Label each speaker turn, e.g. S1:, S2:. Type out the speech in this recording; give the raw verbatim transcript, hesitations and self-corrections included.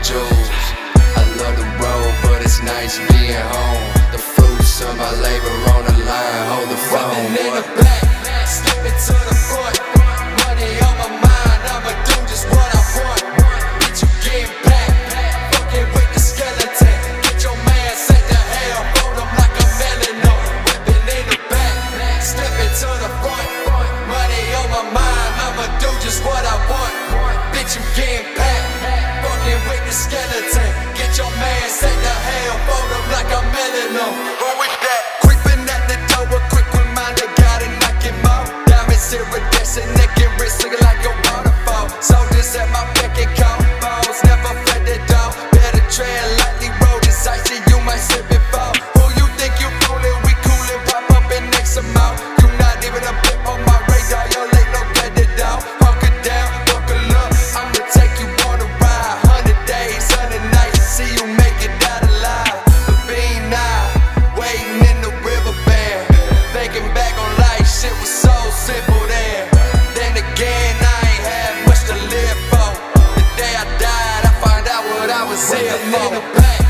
S1: jewels. I love the road, but it's nice being home. The fruits of my labor on the line, hold the phone.
S2: Running in the back, stepping to the front. Money on my mind, I'ma do just what I want. Bitch, you getting back, fucking with the skeleton. Get your man sent to hell, fold him like a melon. Whipping in the back, stepping to the front. Money on my mind, I'ma do just what I want. Bitch, you getting back, fucking with the skeleton. Get your man sent to hell, fold him like a melon. Who with that? Creeping at the door, a quick reminder, gotta knock him out. Diamonds iridescent, neck and wrist looking like a waterfall. Soldiers at my beck and call, balls never fed the dog. Better tread lightly, road is icy, you might slip and fall. Who you think you fooling? We coolin', pop up and next them out. You not even a blip on my radar, your late no get it down. Hunker down, buckle up, I'ma take you on a ride. Hundred days, hundred nights, see you make it out alive. The bean now, waiting in the riverbed. Thinking back on life, shit was so simple then. Then again, I ain't had much to live for. The day I died, I find out what I was here for.